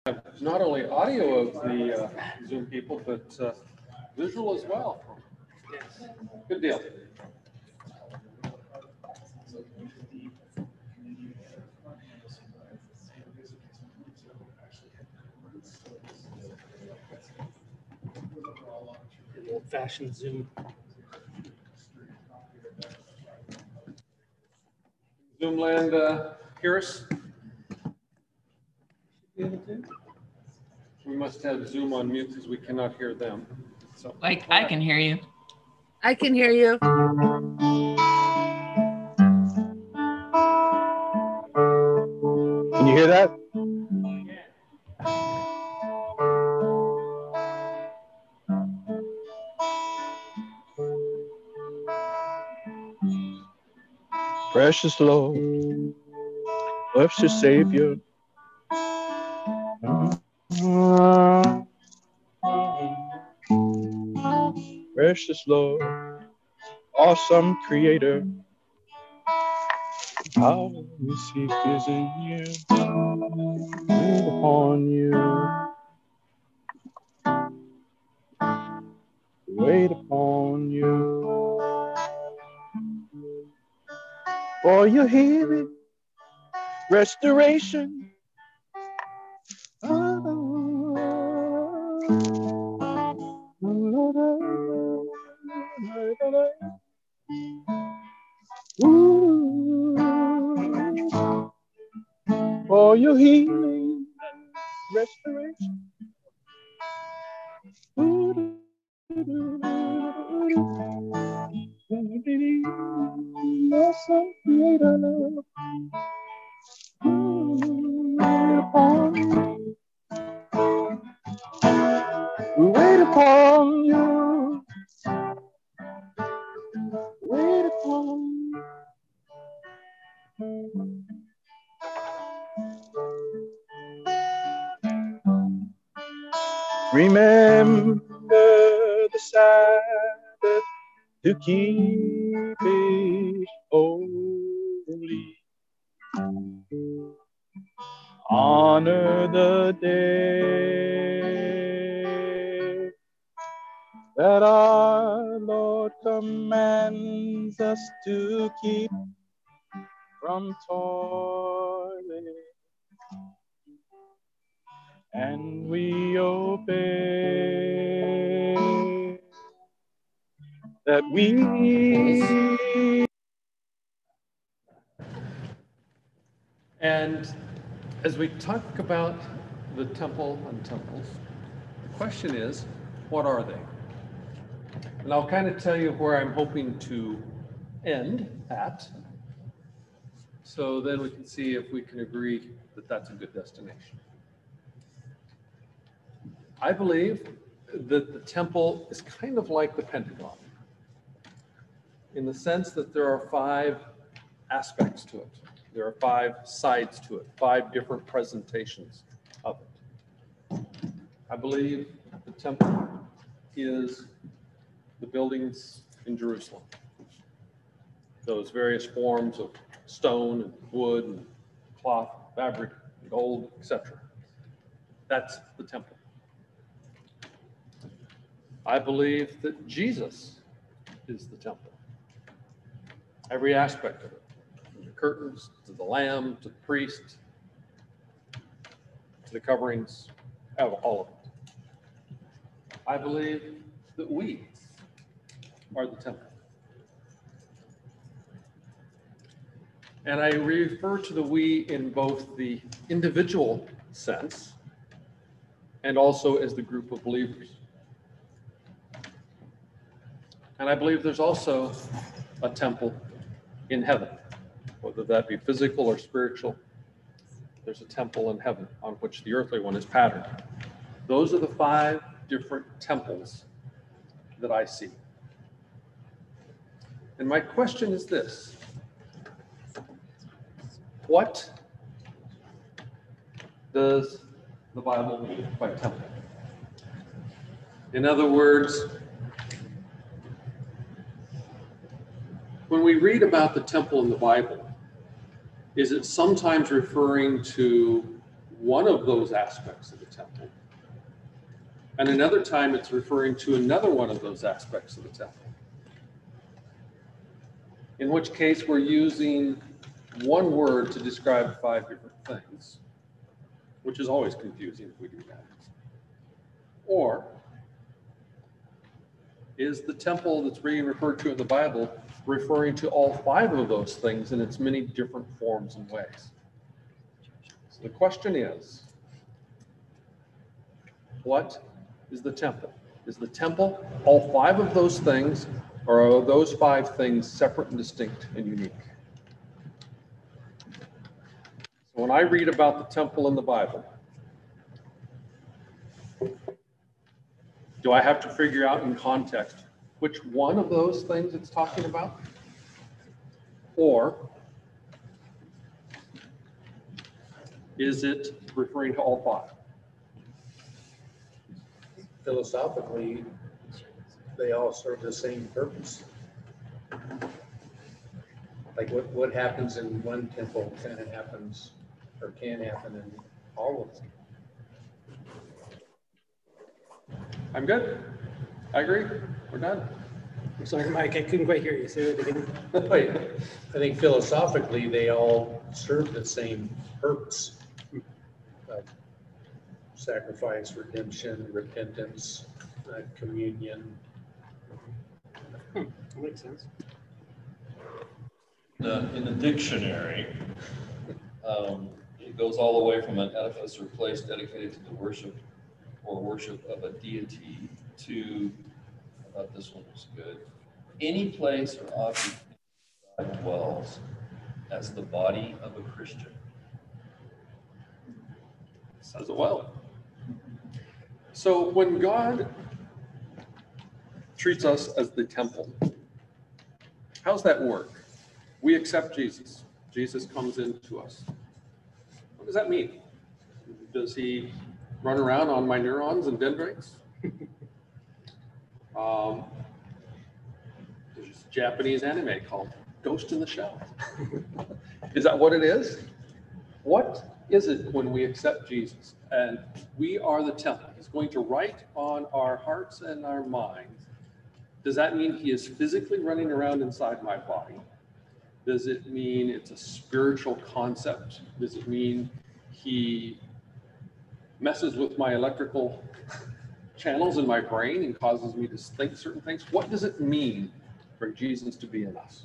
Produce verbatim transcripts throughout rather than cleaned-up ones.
have not only audio of the uh, Zoom people, but uh, visual as well. Yes. Good deal. An old-fashioned Zoom. Zoomland, uh, hear us? We must have Zoom on mute because we cannot hear them. So, like I can hear you. I can hear you. Can you hear that? Precious Lord, precious Savior. Precious Lord, awesome Creator. How we seek is in you, wait upon you, wait upon you. For your healing, restoration. Ooh. For your healing, restoration. Awesome Creator, wait upon you. We wait upon you. Wait upon you. Remember the Sabbath to keep it holy. Honor the day that our Lord commands us to keep from toiling. And we obey that we. And as we talk about the temple and temples, the question is, what are they? And I'll kind of tell you where I'm hoping to end at, so then we can see if we can agree that that's a good destination. I believe that the temple is kind of like the Pentagon, in the sense that there are five aspects to it. There are five sides to it, five different presentations of it. I believe the temple is the buildings in Jerusalem. Those various forms of stone and wood and cloth, fabric, gold, et cetera. That's the temple. I believe that Jesus is the temple. Every aspect of it, from the curtains to the lamb to the priest to the coverings, all of it. I believe that we are the temple. And I refer to the we in both the individual sense and also as the group of believers. And I believe there's also a temple in heaven, whether that be physical or spiritual. There's a temple in heaven on which the earthly one is patterned. Those are the five different temples that I see. And my question is this: what does the Bible mean by temple? In other words, when we read about the temple in the Bible, is it sometimes referring to one of those aspects of the temple. And another time it's referring to another one of those aspects of the temple. In which case we're using one word to describe five different things, which is always confusing if we do that. Or is the temple that's being referred to in the Bible referring to all five of those things in its many different forms and ways? So the question is, what is the temple? Is the temple all five of those things, or are those five things separate and distinct and unique? So when I read about the temple in the Bible, do I have to figure out in context which one of those things it's talking about? Or is it referring to all five? Philosophically, they all serve the same purpose. Like what, what happens in one temple kind of happens or can happen in all of them. I'm good. I agree. We're done. I'm sorry, Mike, I couldn't quite hear you. Say that again. Wait, I think philosophically, they all serve the same purpose. Like sacrifice, redemption, repentance, uh, communion. Hmm, that makes sense. The, in the dictionary, um, it goes all the way from an edifice or place dedicated to the worship or worship of a deity to, I thought this one was good, any place or object God dwells as the body of a Christian. Says it well. So when God treats us as the temple, how's that work? We accept Jesus. Jesus comes into us. What does that mean? Does he run around on my neurons and dendrites? um, there's this Japanese anime called Ghost in the Shell. Is that what it is? What is it when we accept Jesus and we are the temple? He's going to write on our hearts and our minds. Does that mean he is physically running around inside my body? Does it mean it's a spiritual concept? Does it mean he messes with my electrical channels in my brain and causes me to think certain things? What does it mean for Jesus to be in us?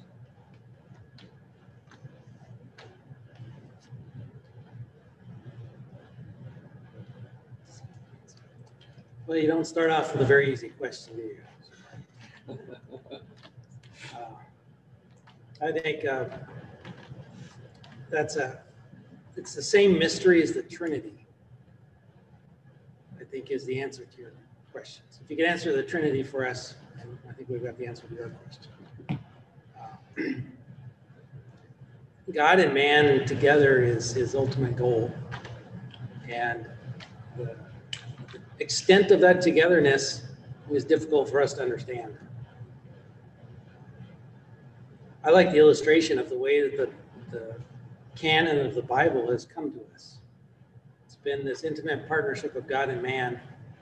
Well, you don't start off with a very easy question, do you? Uh, I think uh, that's a, it's the same mystery as the Trinity, I think is the answer to your questions. If you could answer the Trinity for us, I think we've got the answer to your question. Uh, God and man together is his ultimate goal. And the extent of that togetherness is difficult for us to understand. I like the illustration of the way that the, the canon of the Bible has come to us. It's been this intimate partnership of God and man,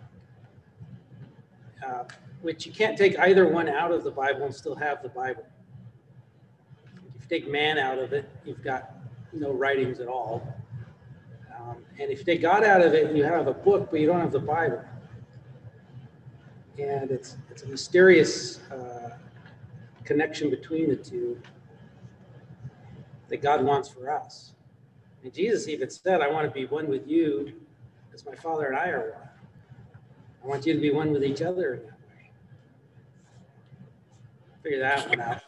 uh, which you can't take either one out of the Bible and still have the Bible. If you take man out of it, you've got no writings at all. Um, and if you take God out of it, you have a book, but you don't have the Bible. And it's it's a mysterious uh, connection between the two that God wants for us. And Jesus even said, I want to be one with you as my Father and I are one. I want you to be one with each other in that way. Figure that one out.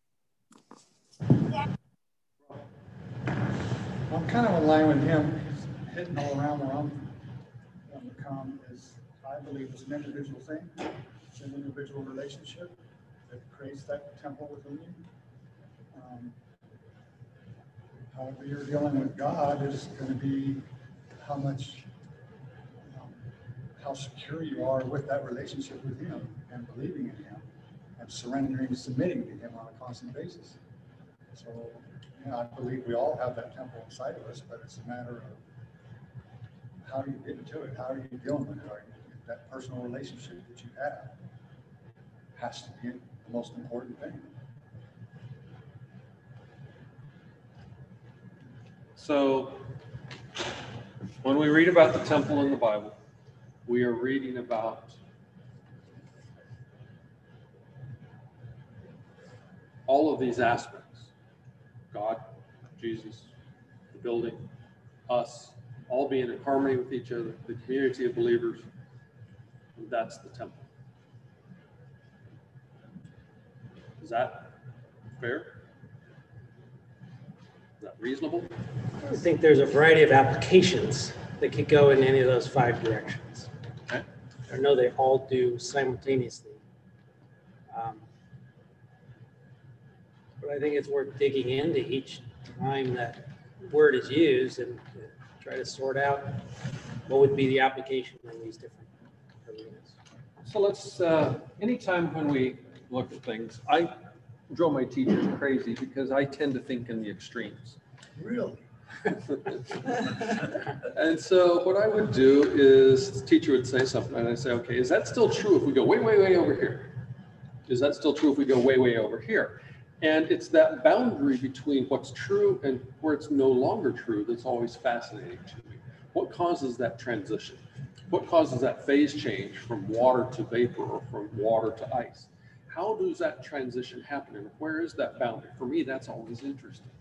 I'm kind of in line with him. He's hitting all around where I'm going to come is I believe it's an individual thing. It's an individual relationship that creates that temple within you. Um, however you're dealing with God is going to be how much, um, how secure you are with that relationship with him and believing in him and surrendering and submitting to him on a constant basis. So, you know, I believe we all have that temple inside of us, but it's a matter of how are you getting to it? How are you dealing with it? How are you- That personal relationship that you have has to be the most important thing. So when we read about the temple in the Bible, we are reading about all of these aspects: God, Jesus, the building, us, all being in harmony with each other, the community of believers. That's the temple. Is that fair? Is that reasonable? I think there's a variety of applications that could go in any of those five directions. Okay. I know they all do simultaneously. Um, But I think it's worth digging into each time that word is used and try to sort out what would be the application in these different areas. So let's, uh, anytime when we look at things, I drove my teachers crazy because I tend to think in the extremes. Really? And so what I would do is the teacher would say something and I'd say, okay, is that still true if we go way, way, way over here? Is that still true if we go way, way over here? And it's that boundary between what's true and where it's no longer true that's always fascinating to me. What causes that transition? What causes that phase change from water to vapor or from water to ice? How does that transition happen and where is that boundary? For me, that's always interesting.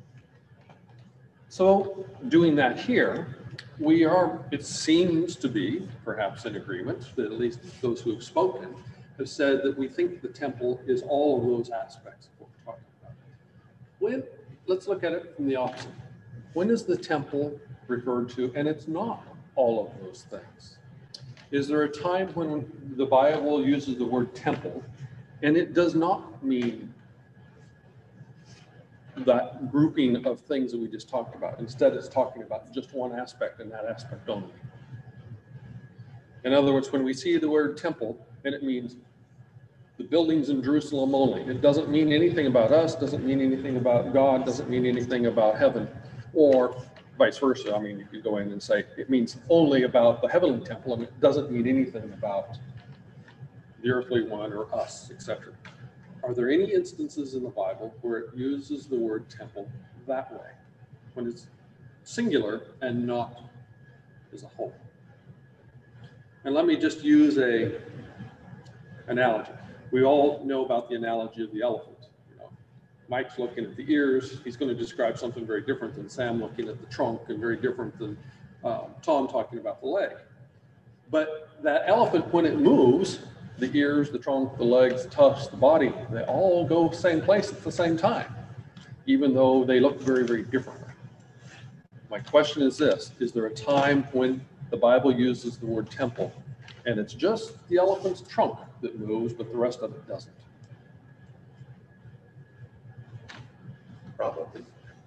So doing that here, we are, it seems to be perhaps in agreement that at least those who have spoken have said that we think the temple is all of those aspects of what we're talking about. When, let's look at it from the opposite. When is the temple referred to and it's not all of those things? Is there a time when the Bible uses the word temple and it does not mean that grouping of things that we just talked about? Instead, it's talking about just one aspect and that aspect only. In other words, when we see the word temple and it means the buildings in Jerusalem only, it doesn't mean anything about us, doesn't mean anything about God, doesn't mean anything about heaven, or vice versa. I mean, you could go in and say it means only about the heavenly temple and it doesn't mean anything about the earthly one or us, et cetera. Are there any instances in the Bible where it uses the word temple that way, when it's singular and not as a whole? And let me just use a analogy. We all know about the analogy of the elephant. You know, Mike's looking at the ears. He's going to describe something very different than Sam looking at the trunk, and very different than um, Tom talking about the leg. But that elephant, when it moves, the ears, the trunk, the legs, the tusks, the body, they all go the same place at the same time, even though they look very, very different. My question is this: is there a time when the Bible uses the word temple and it's just the elephant's trunk that moves, but the rest of it doesn't? Probably.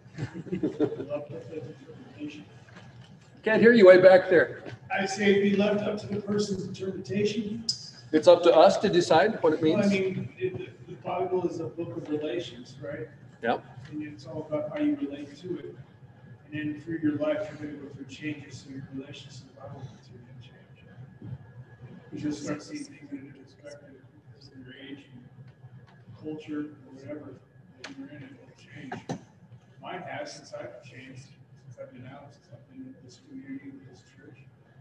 Can't hear you way back there. I say it'd be left up to the person's interpretation. It's up to us to decide what it Well, I means. mean, it- the the Bible is a book of relations, right? Yep. And it's all about how you relate to it. And then through your life, you're going to go through changes, so your relations to the Bible will continue to change. You just start seeing things in a new perspective because of your age and culture or whatever that you're in, it will change. Mine has since I've changed, since I've been out, since I've been with this community, with this church.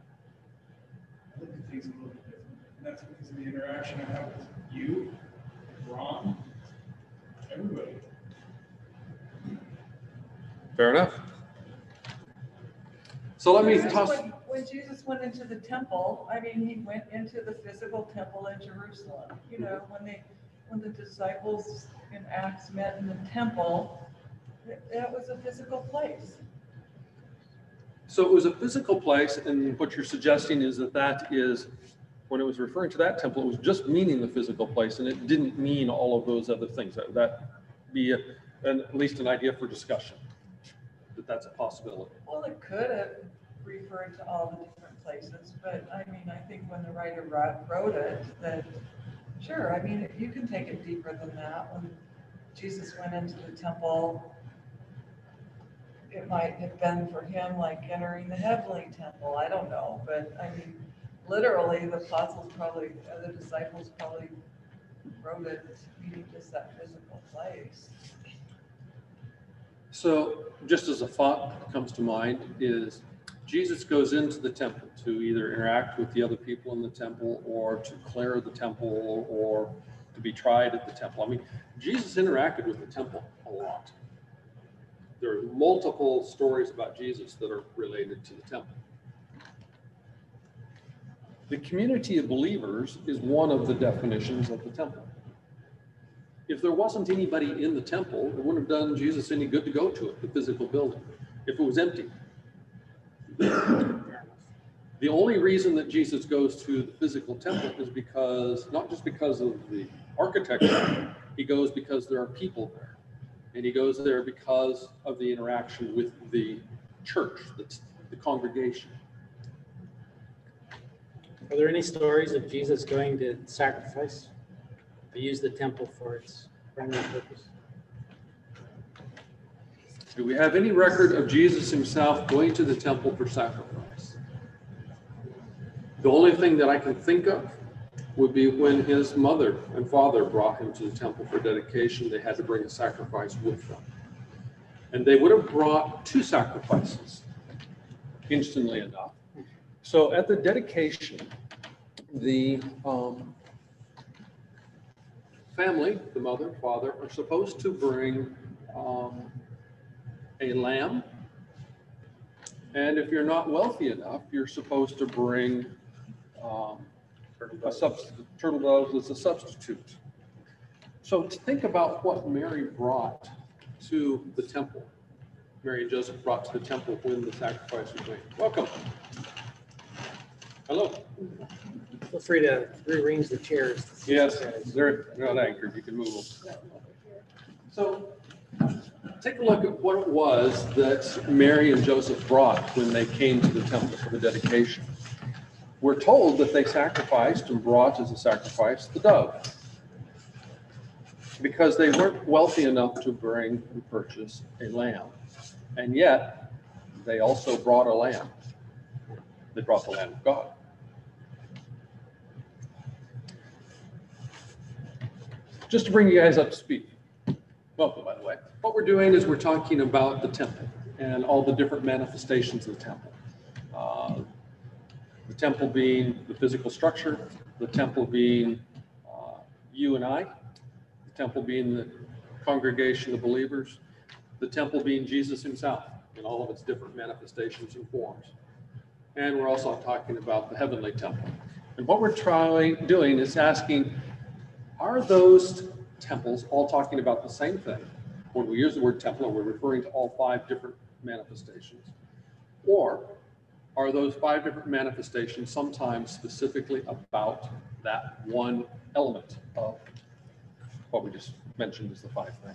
I look at things a little bit different. And that's because of the interaction I have with you, Ron, everybody. Fair enough. So let me Jesus toss. went- When Jesus went into the temple, I mean, he went into the physical temple in Jerusalem. You know, when they, when the disciples in Acts met in the temple, that that was a physical place. So it was a physical place, and what you're suggesting is that that is, when it was referring to that temple, it was just meaning the physical place, and it didn't mean all of those other things. That that be a, an, at least an idea for discussion, that that's a possibility. Well, it could have referred to all the different places, but I mean, I think when the writer wrote wrote it, that, sure, I mean, you can take it deeper than that. When Jesus went into the temple, it might have been for him like entering the heavenly temple. I don't know, but I mean, literally, the apostles probably, uh, the disciples probably wrote it meaning just that physical place. So just as a thought that comes to mind is Jesus goes into the temple to either interact with the other people in the temple or to clear the temple or to be tried at the temple. I mean, Jesus interacted with the temple a lot. There are multiple stories about Jesus that are related to the temple. The community of believers is one of the definitions of the temple. If there wasn't anybody in the temple, it wouldn't have done Jesus any good to go to it, the physical building, if it was empty. The only reason that Jesus goes to the physical temple is because, not just because of the architecture, he goes because there are people there. And he goes there because of the interaction with the church, the, the congregation. Are there any stories of Jesus going to sacrifice? Or use the temple for its primary purpose? Do we have any record of Jesus himself going to the temple for sacrifice? The only thing that I can think of would be when his mother and father brought him to the temple for dedication. They had to bring a sacrifice with them. And they would have brought two sacrifices, instantly enough. So at the dedication, the um, family, the mother, father, are supposed to bring um, a lamb. And if you're not wealthy enough, you're supposed to bring um, a substitute. Turtle doves is a substitute. So to think about what Mary brought to the temple. Mary and Joseph brought to the temple when the sacrifice was made. Welcome. Hello. Feel free to rearrange the chairs. Yes, they're not anchored. You can move them. So take a look at what it was that Mary and Joseph brought when they came to the temple for the dedication. We're told that they sacrificed and brought as a sacrifice the dove, because they weren't wealthy enough to bring and purchase a lamb. And yet, they also brought a lamb. They brought the Lamb of God. Just to bring you guys up to speed. Welcome, by the way. What we're doing is we're talking about the temple and all the different manifestations of the temple. Uh, the temple being the physical structure, the temple being uh, you and I, the temple being the congregation of believers, the temple being Jesus himself in all of its different manifestations and forms. And we're also talking about the heavenly temple. And what we're trying doing is asking, are those temples all talking about the same thing? When we use the word temple, we're referring to all five different manifestations. Or are those five different manifestations sometimes specifically about that one element of what we just mentioned as the five things?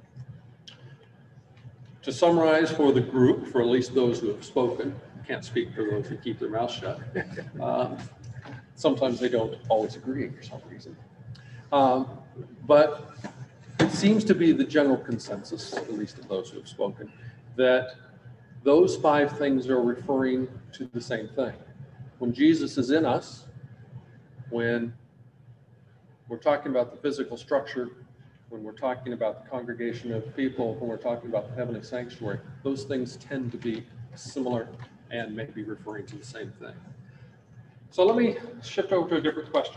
To summarize for the group, for at least those who have spoken, I can't speak for those who keep their mouths shut. Um, sometimes they don't always agree for some reason. Um, but it seems to be the general consensus, at least of those who have spoken, that those five things are referring to the same thing. When Jesus is in us, when we're talking about the physical structure, when we're talking about the congregation of people, when we're talking about the heavenly sanctuary, those things tend to be similar and may be referring to the same thing. So let me shift over to a different question.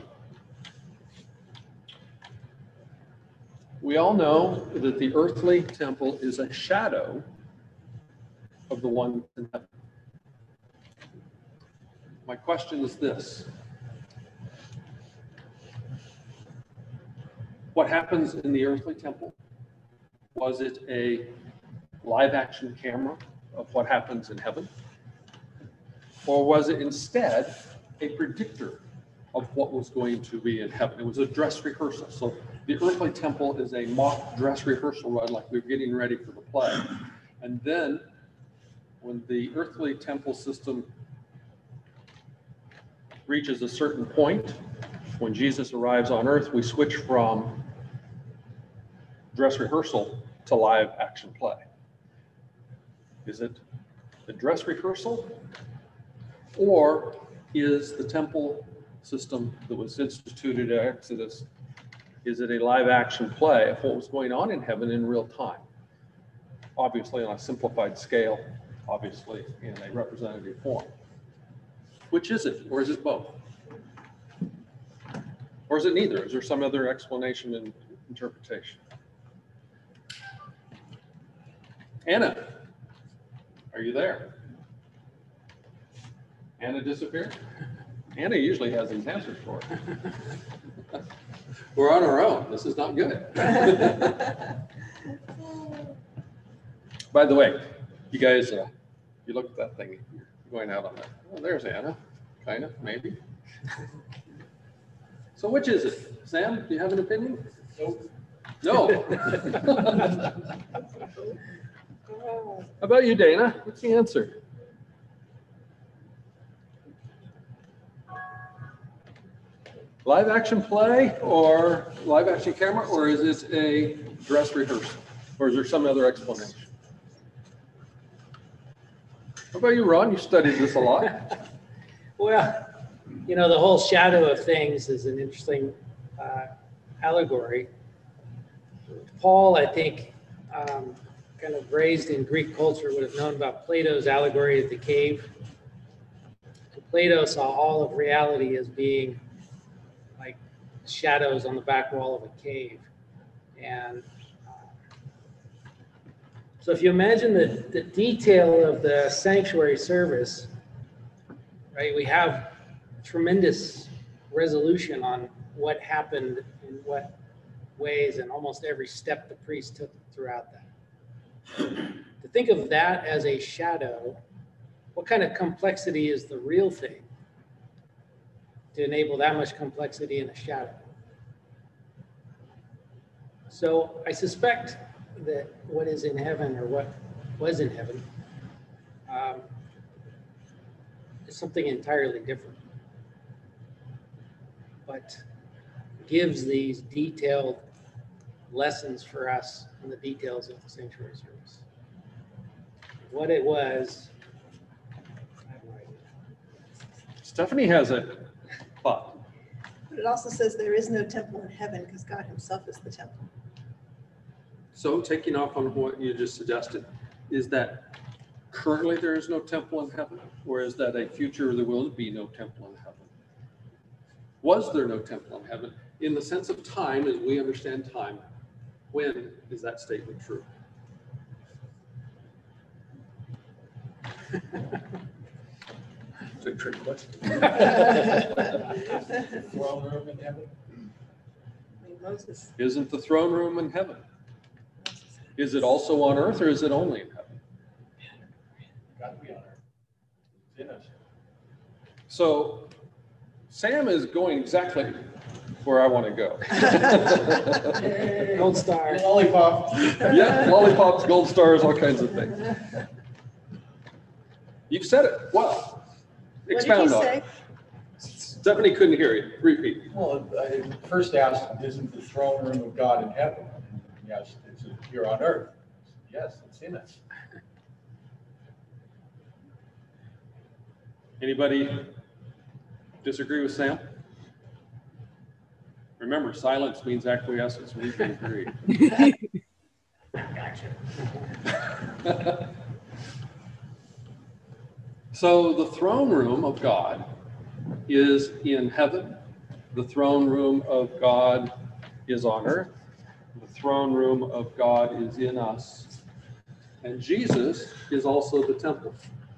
We all know that the earthly temple is a shadow of the one in heaven. My question is this: what happens in the earthly temple? Was it a live action camera of what happens in heaven? Or was it instead a predictor of what was going to be in heaven? It was a dress rehearsal. So the earthly temple is a mock dress rehearsal run, like we we're getting ready for the play. And then when the earthly temple system reaches a certain point, when Jesus arrives on earth, we switch from dress rehearsal to live action play. Is it a dress rehearsal? Or is the temple system that was instituted at Exodus, is it a live action play of what was going on in heaven in real time? Obviously on a simplified scale, obviously in a representative form. Which is it, or is it both? Or is it neither? Is there some other explanation and interpretation? Anna, are you there? Anna disappeared? Anna usually has these answers for us. We're on our own. This is not good. By the way, you guys, uh, you look at that thing, you're going out on that. Oh, there's Anna, kind of, maybe. So which is it? Sam, do you have an opinion? Nope. No. How about you, Dana? What's the answer? Live action play or live action camera, or is it a dress rehearsal? Or is there some other explanation? How about you, Ron? You studied this a lot. Well, you know, the whole shadow of things is an interesting uh, allegory. Paul, I think, um, kind of raised in Greek culture, would have known about Plato's allegory of the cave. And Plato saw all of reality as being like shadows on the back wall of a cave. And uh, so if you imagine the, the detail of the sanctuary service, right, we have tremendous resolution on what happened in what ways and almost every step the priest took throughout that. To think of that as a shadow, what kind of complexity is the real thing to enable that much complexity in a shadow? So I suspect that what is in heaven, or what was in heaven, um, is something entirely different, but gives these detailed lessons for us in the details of the sanctuary service. What it was, I have no idea. Stephanie has a thought. But it also says there is no temple in heaven because God himself is the temple. So taking off on what you just suggested, is that currently there is no temple in heaven, or is that a future there will be no temple in heaven? Was there no temple in heaven? In the sense of time, as we understand time, when is that statement true? It's a trick question. Throne room in heaven? I mean, Moses. Isn't the throne room in heaven? Is it also on earth, or is it only in heaven? Got to be on earth. It's in us. So Sam is going exactly where I want to go. Gold star. Lollipop. Yeah, lollipops, gold stars, all kinds of things. You've said it well. Expound on it. Stephanie couldn't hear you. Repeat. Well, I first asked, isn't the throne room of God in heaven? Yes, it's here on earth. Yes, it's in us. Anybody disagree with Sam? Remember, silence means acquiescence. We can agree. So the throne room of God is in heaven. The throne room of God is on earth. The throne room of God is in us. And Jesus is also the temple.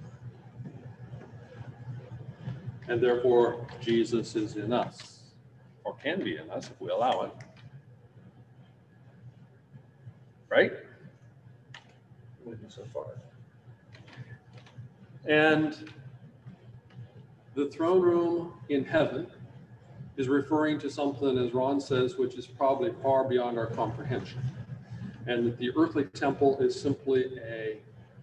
And therefore, Jesus is in us, or can be in us if we allow it. Right? Wouldn't so far. And the throne room in heaven is referring to something, as Ron says, which is probably far beyond our comprehension. And that the earthly temple is simply a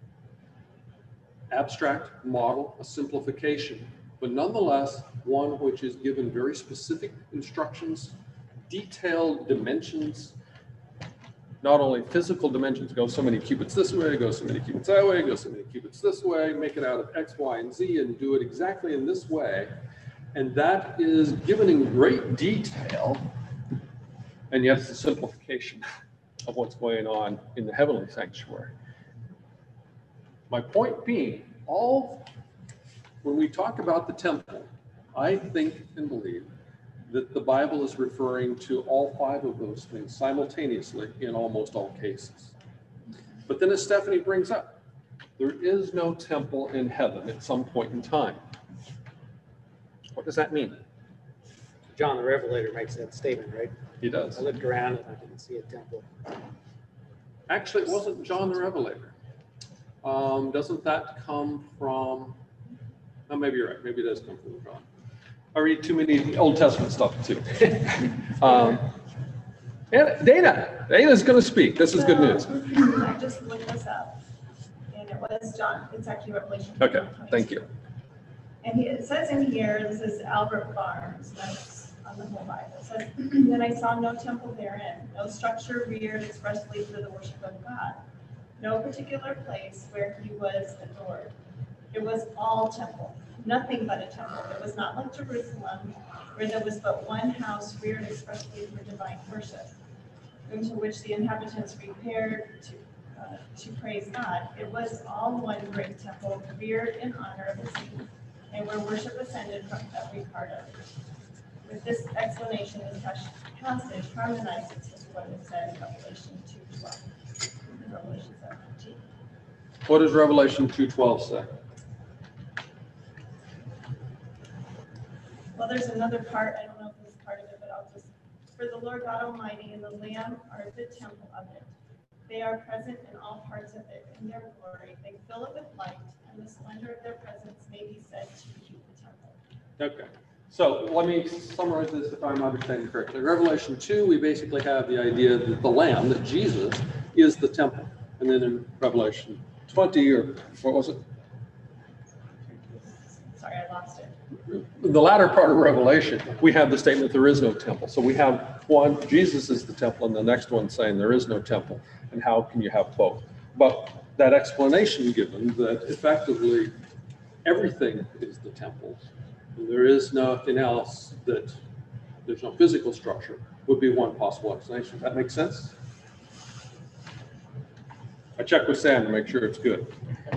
abstract model, a simplification, but nonetheless, one which is given very specific instructions, detailed dimensions, not only physical dimensions, go so many cubits this way, go so many cubits that way, go so many cubits this way, make it out of X, Y, and Z, and do it exactly in this way. And that is given in great detail, and yet it's a simplification of what's going on in the heavenly sanctuary. My point being, all, when we talk about the temple, I think and believe that the Bible is referring to all five of those things simultaneously in almost all cases. But then as Stephanie brings up, there is no temple in heaven at some point in time. What does that mean? John the Revelator makes that statement, right? He does. I looked around and I didn't see a temple. Actually, it wasn't John the Revelator. Um, doesn't that come from, oh, maybe you're right. Maybe it does come from John. I read too many Old Testament stuff too. um, and Dana, Dana's going to speak. This is good news. I just looked this up, and it was John, it's actually Revelation. Okay, thank you. And he, it says in here, this is Albert Barnes, notes on the whole Bible. It says, then I saw no temple therein, no structure reared expressly for the worship of God, no particular place where he was adored. It was all temple, nothing but a temple. It was not like Jerusalem, where there was but one house reared expressly for divine worship, into which the inhabitants repaired to, uh, to praise God. It was all one great temple, reared in honor of his name, and where worship ascended from every part of it. With this explanation, this passage harmonizes with what it says in Revelation two twelve. Revelation seventeen. What does Revelation two twelve say? Well, there's another part, I don't know if this is part of it, but I'll just, for the Lord God Almighty and the Lamb are the temple of it. They are present in all parts of it in their glory. They fill it with light, and the splendor of their presence may be said to keep the temple. Okay, so let me summarize this if I'm understanding correctly. Revelation two, we basically have the idea that the Lamb, that Jesus, is the temple. And then in Revelation twenty, or what was it? Sorry, I lost it. The latter part of Revelation, we have the statement there is no temple. So we have one, Jesus is the temple, and the next one saying there is no temple. And how can you have both? But that explanation given that effectively everything is the temple, and there is nothing else, that there's no physical structure, would be one possible explanation. Does that make sense? I checked with Sam to make sure it's good.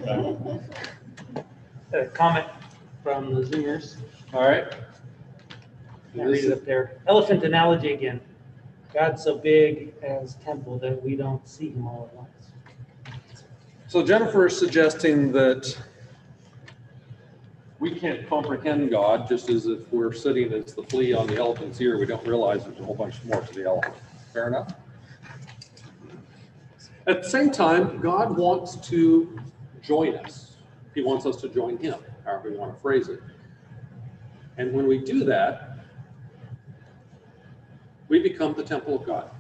A comment from the Zoomers. All right. I'll read it up there. Elephant analogy again. God's so big as temple that we don't see him all at once. So Jennifer is suggesting that we can't comprehend God, just as if we're sitting as the flea on the elephant's ear, we don't realize there's a whole bunch more to the elephant. Fair enough? At the same time, God wants to join us. He wants us to join him, however you want to phrase it. And when we do that, we become the temple of God.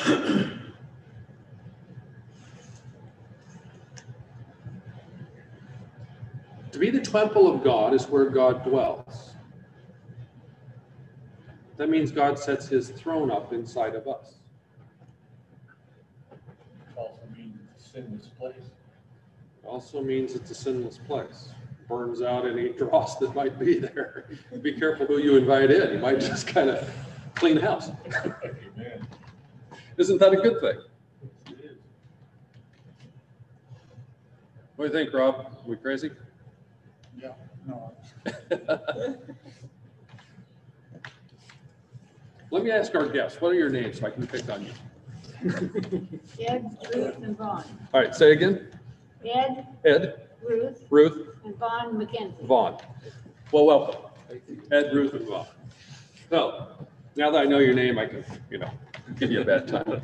To be the temple of God is where God dwells. That means God sets his throne up inside of us. It also means it's a sinless place. It also means it's a sinless place. Burns out any dross that might be there. Be careful who you invite in. You might just kind of clean house. Amen. Isn't that a good thing? It is. What do you think, Rob? Are we crazy? Yeah, no. Let me ask our guests, what are your names so I can pick on you? Ed, Ruth, and Vaughn. All right, say again. Ed, Ed, Ruth, Ruth, and Vaughn McKenzie. Vaughn. Well, welcome. Ed, Ruth, and Vaughn. So, now that I know your name, I can, you know, give you a bad time.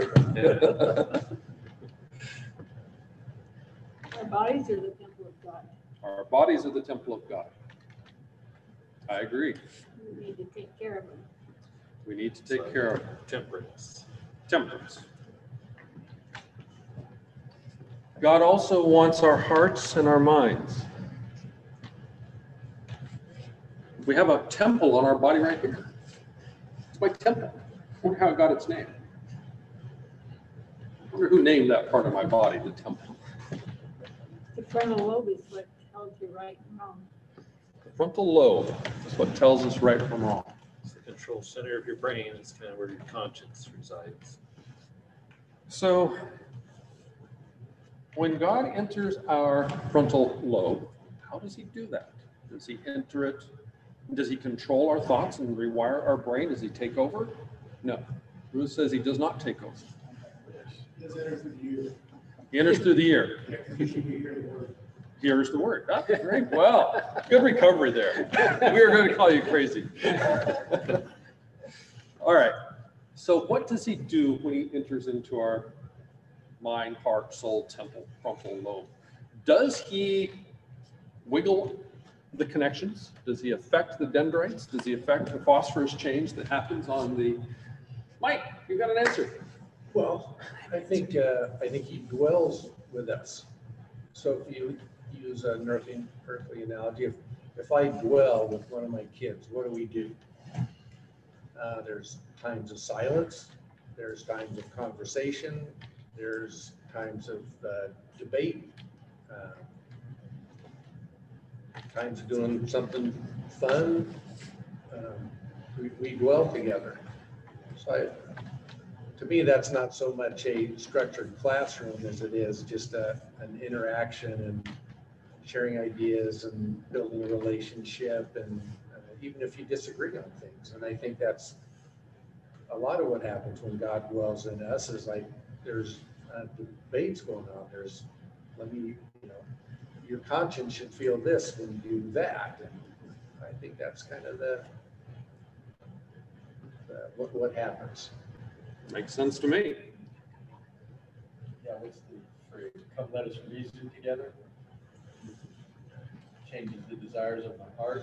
Our bodies are the temple of God. Our bodies are the temple of God. I agree. We need to take care of them. We need to take care of temperance. Temperance. God also wants our hearts and our minds. We have a temple on our body right here. It's my temple. I wonder how it got its name. wonder who named that part of my body, the temple. The frontal lobe is what tells you right and wrong. The frontal lobe is what tells us right from wrong. It's the control center of your brain. It's kind of where your conscience resides. So when God enters our frontal lobe, how does he do that? Does he enter it? Does he control our thoughts and rewire our brain? Does he take over? No. Ruth says he does not take over. Does enter through the ear. He enters through the ear. Yeah, 'cause you can hear the word. Hears the word. Ah, great. Well, good recovery there. We are going to call you crazy. All right. So what does he do when he enters into our mind, heart, soul, temple, frontal lobe? Does he wiggle the connections? Does he affect the dendrites? Does he affect the phosphorus change that happens on the... Mike, you got an answer. Well, I think, uh, I think he dwells with us. So if you use an earthly, earthly analogy, if, if I dwell with one of my kids, what do we do? Uh, there's times of silence, there's times of conversation, there's times of uh, debate, uh, times of doing something fun. Um, we, we dwell together. So I, to me, that's not so much a structured classroom as it is just a, an interaction and sharing ideas and building a relationship, and uh, even if you disagree on things. And I think that's a lot of what happens when God dwells in us is like there's uh, debates going on. There's, let me, you know, your conscience should feel this when you do that. And I think that's kind of the, the what, what happens. Makes sense to me. Yeah, what's the phrase? Come, let us reason together. Changes the desires of my heart.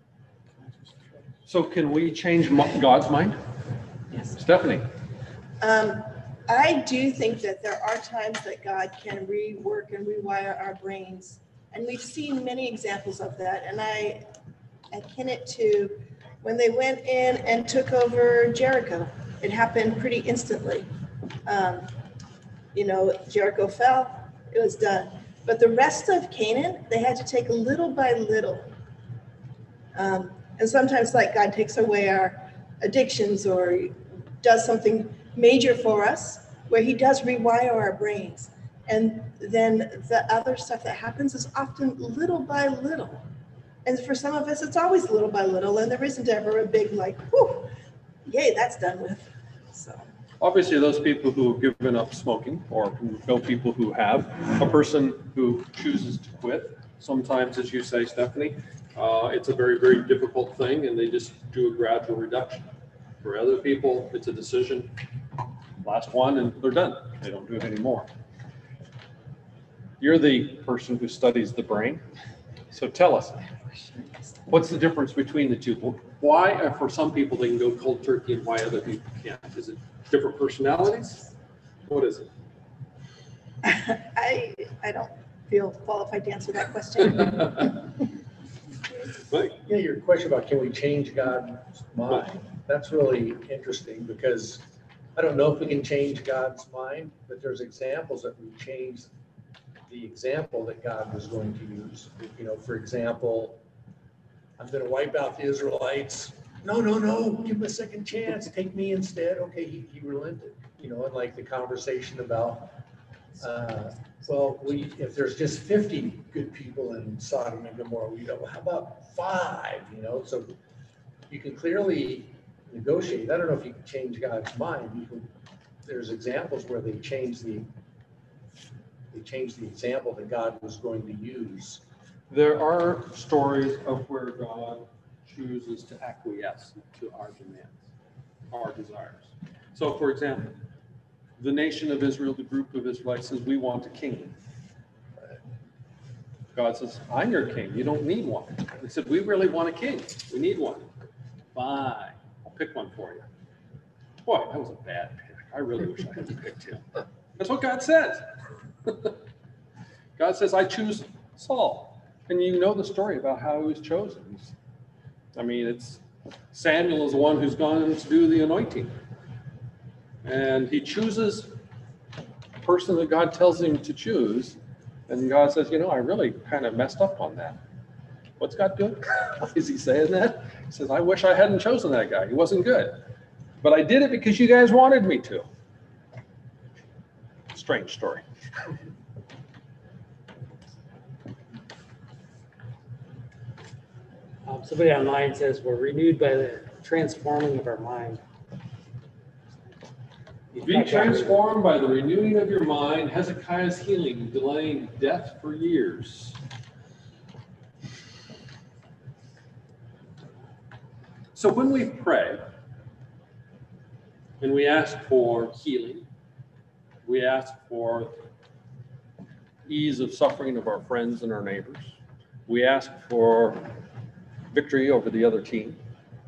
So can we change mo- God's mind? Yes. Stephanie? Um, I do think that there are times that God can rework and rewire our brains. And we've seen many examples of that. And I akin it to when they went in and took over Jericho. It happened pretty instantly. Um, you know, Jericho fell, it was done. But the rest of Canaan, they had to take little by little. Um, and sometimes like God takes away our addictions or does something major for us where he does rewire our brains. And then the other stuff that happens is often little by little. And for some of us, it's always little by little, and there isn't ever a big like, whoo, yay, that's done with. So Obviously, those people who have given up smoking, or who know people who have, a person who chooses to quit, sometimes, as you say, Stephanie, uh, it's a very, very difficult thing, and they just do a gradual reduction. For other people, it's a decision, last one, and they're done. They don't do it anymore. You're the person who studies the brain, so tell us, what's the difference between the two? Why, uh, for some people, they can go cold turkey, and why other people can't? Is it different personalities? What is it? I I don't feel qualified to answer that question. Right. Yeah, your question about can we change God's mind? That's really interesting because I don't know if we can change God's mind, but there's examples that we changed the example that God was going to use. You know, for example, I'm going to wipe out the Israelites. No, no, no, give him a second chance. Take me instead. Okay, he, he relented. You know, and like the conversation about, uh, well, we if there's just fifty good people in Sodom and Gomorrah, we go, well, how about five? You know, so you can clearly negotiate. I don't know if you can change God's mind. You can, there's examples where they change the they changed the example that God was going to use. There are stories of where God chooses to acquiesce to our demands, our desires. So, for example, the nation of Israel, the group of Israelites says, we want a king. God says, I'm your king. You don't need one. They said, we really want a king. We need one. Fine. I'll pick one for you. Boy, that was a bad pick. I really wish I had picked him. That's what God says. God says, I choose Saul. And you know the story about how he was chosen. I mean, it's Samuel is the one who's gone to do the anointing. And he chooses person that God tells him to choose, and God says, you know, I really kind of messed up on that. What's God doing? Why is he saying that? He says, I wish I hadn't chosen that guy. He wasn't good. But I did it because you guys wanted me to. Strange story. Um, somebody online says we're renewed by the transforming of our mind. Be transformed by the renewing of your mind, Hezekiah's healing, delaying death for years. So when we pray and we ask for healing, we ask for ease of suffering of our friends and our neighbors, we ask for victory over the other team,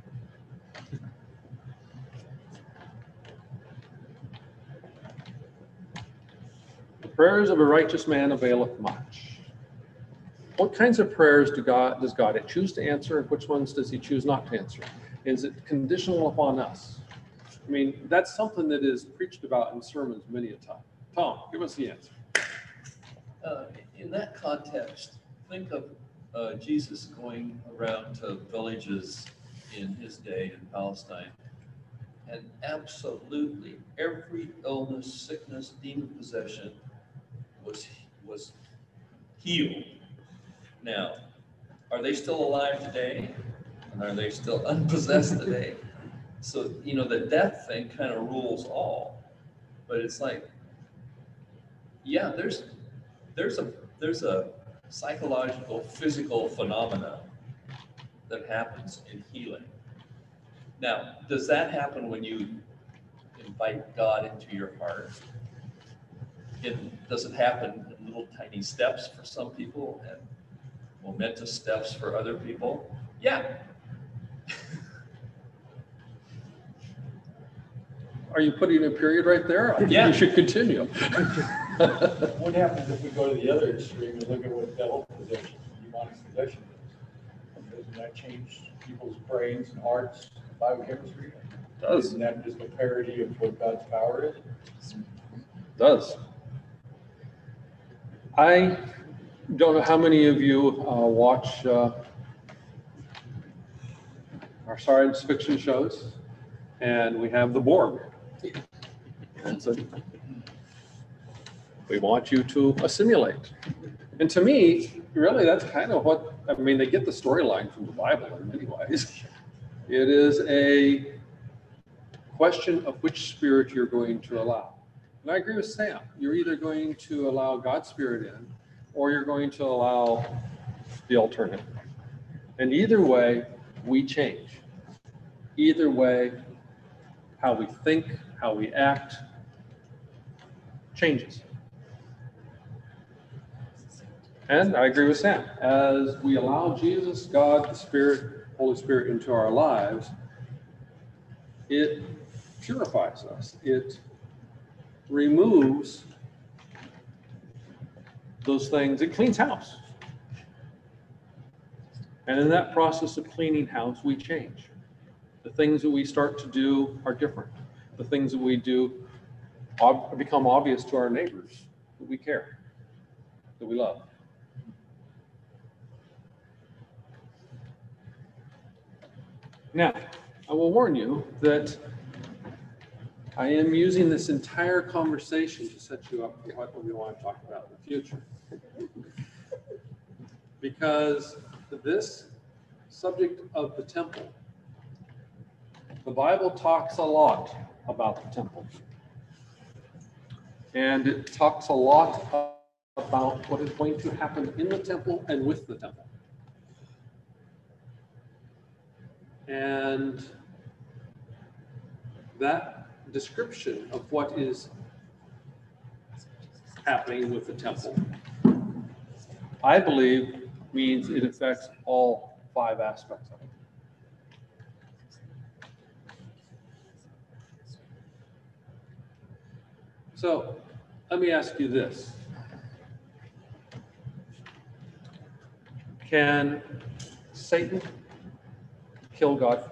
the prayers of a righteous man availeth much. What kinds of prayers do God, does God choose to answer, and which ones does he choose not to answer? Is it conditional upon us? I mean, that's something that is preached about in sermons many a time. Tom, give us the answer. Uh, in that context, think of uh, Jesus going around to villages in his day in Palestine, and absolutely every illness, sickness, demon possession was was healed. Now, are they still alive today? And are they still unpossessed today? So, you know, the death thing kind of rules all. But it's like, yeah, there's there's a there's a psychological, physical phenomena that happens in healing. Now, does that happen when you invite God into your heart? It, does it happen in little tiny steps for some people and momentous steps for other people? Yeah. Are you putting a period right there? I think Yeah. you should continue. What happens if we go to the other extreme and look at what devil possession, demonic possession is? Doesn't that change people's brains and hearts, biochemistry? Does. Isn't that just a parody of what God's power is? Does. I don't know how many of you uh, watch uh, our science fiction shows, and we have the Borg. And so we want you to assimilate. And to me, really, that's kind of what, I mean, they get the storyline from the Bible in many ways. It is a question of which spirit you're going to allow. And I agree with Sam. You're either going to allow God's spirit in, or you're going to allow the alternative. And either way, we change. Either way, how we think, how we act, changes. And I agree with Sam. As we allow Jesus, God, the Spirit, Holy Spirit into our lives, it purifies us. It removes those things. It cleans house. And in that process of cleaning house, we change. The things that we start to do are different. The things that we do ob- become obvious to our neighbors, that we care, that we love. Now, I will warn you that I am using this entire conversation to set you up for what we want to talk about in the future. Because this subject of the temple, the Bible talks a lot about the temple. And it talks a lot about what is going to happen in the temple and with the temple. And that description of what is happening with the temple, I believe, means it affects all five aspects of it. So let me ask you this. Can Satan kill God?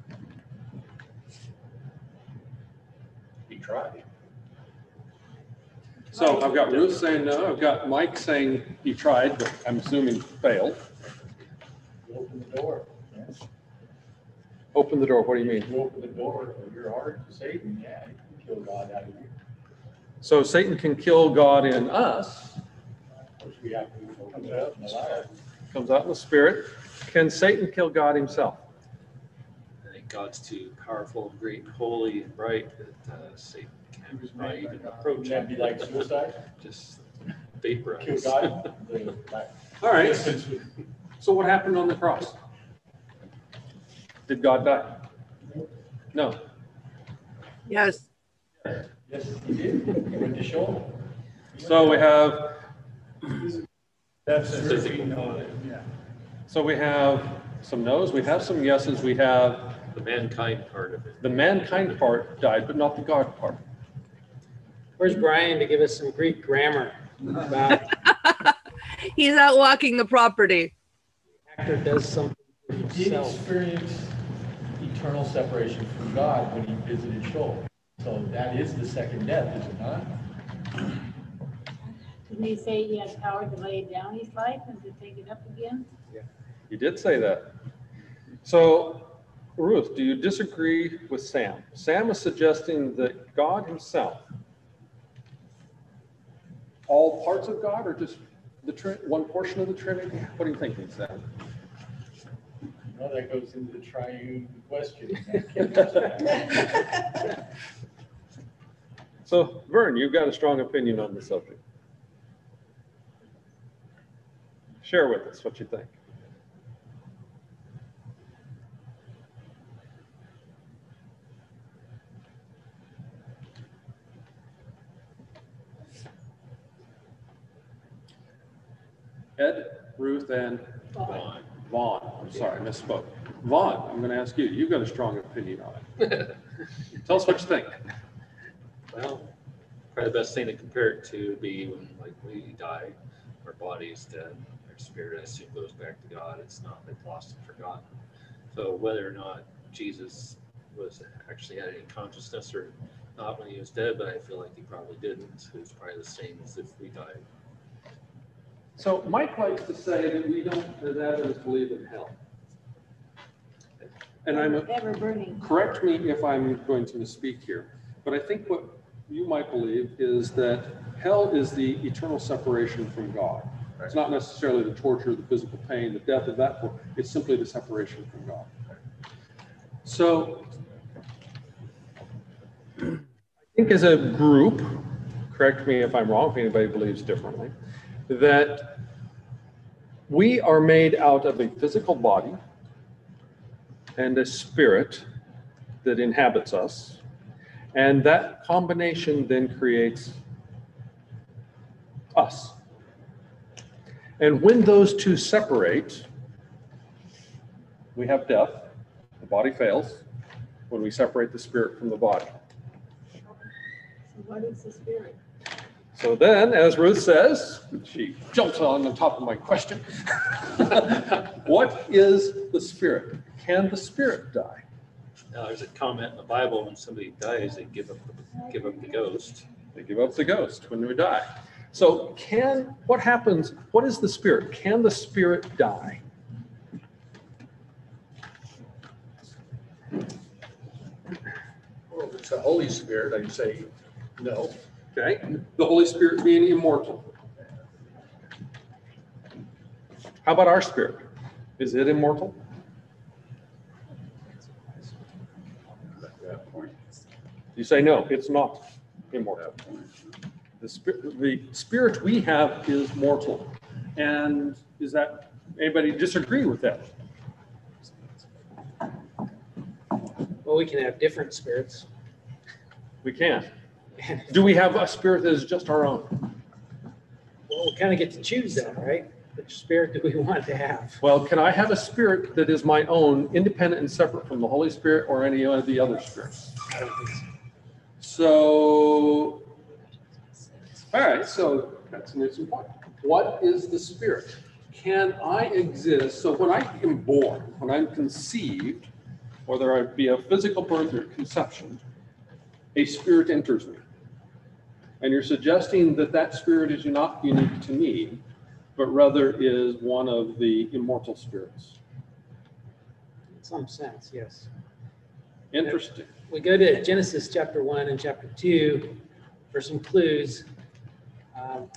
He tried. So I've got Ruth saying no, I've got Mike saying he tried, but I'm assuming failed. You open the door. yeah. Open the door, what do you mean? You open the door of your heart to Satan, yeah, he can kill God out of you. So Satan can kill God in us, Which we have to open it up and allow it. comes out in the spirit. Can Satan kill God himself? I think God's too powerful, great, and holy, and bright that uh, Satan can't not even approach Would that be him. like suicide? Just Kill vaporize. God? The- like, All right, distance would- so what happened on the cross? Did God die? No. Yes. Yes, he did. He went to show him. So we have, That's a Physical. no, yeah. so we have some no's, we have some yeses, we have The mankind part of it. the mankind part died, but not the God part. Where's Brian to give us some Greek grammar about He's out walking the property. actor does something for He did himself? experience eternal separation from God when he visited Sheol. So that is the second death, is it not? Didn't he say he had power to lay down his life and to take it up again? You did say that. So, Ruth, do you disagree with Sam? Sam is suggesting that God himself, all parts of God, or just the Trin- one portion of the Trinity? What are you thinking, Sam? No, that goes into the triune question. I can't answer that. So, Vern, you've got a strong opinion on the subject. Share with us what you think. Ed, Ruth, and Vaughn. Vaughn. I'm sorry, misspoke. Vaughn, I'm going to ask you. You've got a strong opinion on it. Tell us what you think. Well, probably the best thing to compare it to would be when, like, we die, our body is dead, our spirit, I assume, goes back to God. It's not been lost and forgotten. So whether or not Jesus was actually had any consciousness or not when he was dead, but I feel like he probably didn't. It was probably the same as if we died. So Mike likes to say that we don't, as Adventists, believe in hell. And I'm, a- Ever burning. correct me if I'm going to misspeak here, but I think what you might believe is that hell is the eternal separation from God. It's not necessarily the torture, the physical pain, the death of that form. It's simply the separation from God. So I think as a group, correct me if I'm wrong, if anybody believes differently, that we are made out of a physical body and a spirit that inhabits us. And that combination then creates us. And when those two separate, we have death, the body fails, when we separate the spirit from the body. So what is the spirit? So then, as Ruth says, she jumps on the top of my question. What is the spirit? Can the spirit die? Now, there's a comment in the Bible when somebody dies, they give up, give up the ghost. They give up the ghost when we die. So can, what happens, what is the spirit? Can the spirit die? Well, if it's the Holy Spirit, I'd say no. Okay, the Holy Spirit being immortal. How about our spirit? Is it immortal? You say no, it's not immortal. The spirit, the spirit we have is mortal. And is that, anybody disagree with that? Well, we can have different spirits. We can. Do we have a spirit that is just our own? Well, we kind of get to choose that, right? Which spirit do we want to have? Well, can I have a spirit that is my own, independent and separate from the Holy Spirit or any of the other spirits? I don't think so. So, all right, so that's an interesting point. What is the spirit? Can I exist? So when I am born, when I'm conceived, whether it be a physical birth or conception, a spirit enters me. And you're suggesting that that spirit is not unique to me, but rather is one of the immortal spirits. In some sense, yes. Interesting. We go to Genesis chapter one and chapter two for some clues. Um,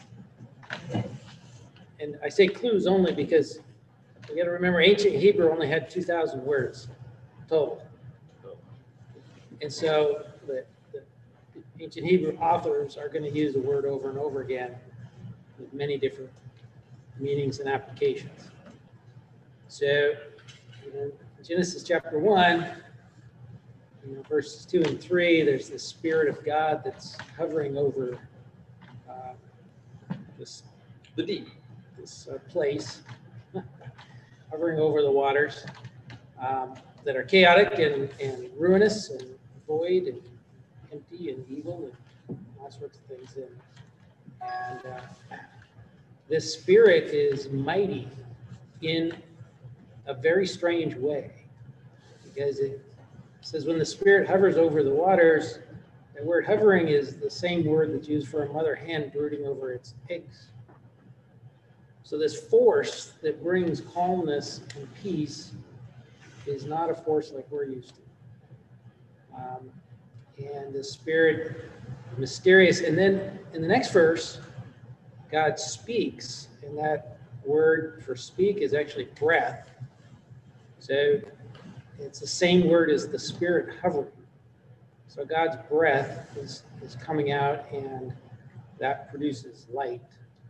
and I say clues only because we got to remember ancient Hebrew only had two thousand words total. And so the, the ancient Hebrew authors are going to use the word over and over again with many different meanings and applications. So in Genesis chapter one, you know, verses two and three, there's the Spirit of God that's hovering over uh, this The deep. this uh, place, hovering over the waters um, that are chaotic and, and ruinous and void and empty and evil and all sorts of things. And, and uh, this Spirit is mighty in a very strange way, because it says when the Spirit hovers over the waters, the word hovering is the same word that's used for a mother hen brooding over its eggs. So this force that brings calmness and peace is not a force like we're used to. Um, and the Spirit, mysterious. And then in the next verse, God speaks, and that word for speak is actually breath. So it's the same word as the Spirit hovering. So God's breath is, is coming out, and that produces light.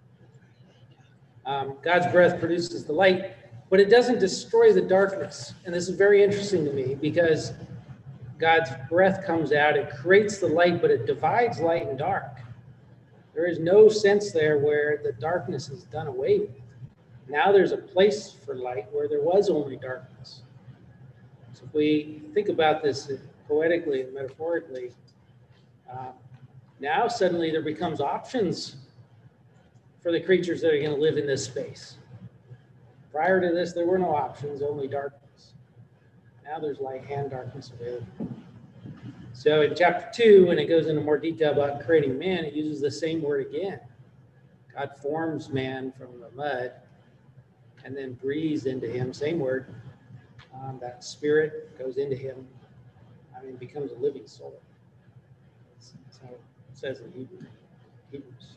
Um, God's breath produces the light, but it doesn't destroy the darkness. And this is very interesting to me, because God's breath comes out, it creates the light, but it divides light and dark. There is no sense there where the darkness is done away with. Now there's a place for light where there was only darkness. So if we think about this poetically and metaphorically, uh, now suddenly there becomes options for the creatures that are going to live in this space. Prior to this, there were no options, only darkness. Now there's light and darkness available. So in chapter two, when it goes into more detail about creating man, it uses the same word again. God forms man from the mud and then breathes into him, same word. Um, that spirit goes into him, I mean, becomes a living soul. That's how it says in Hebrew. Hebrews.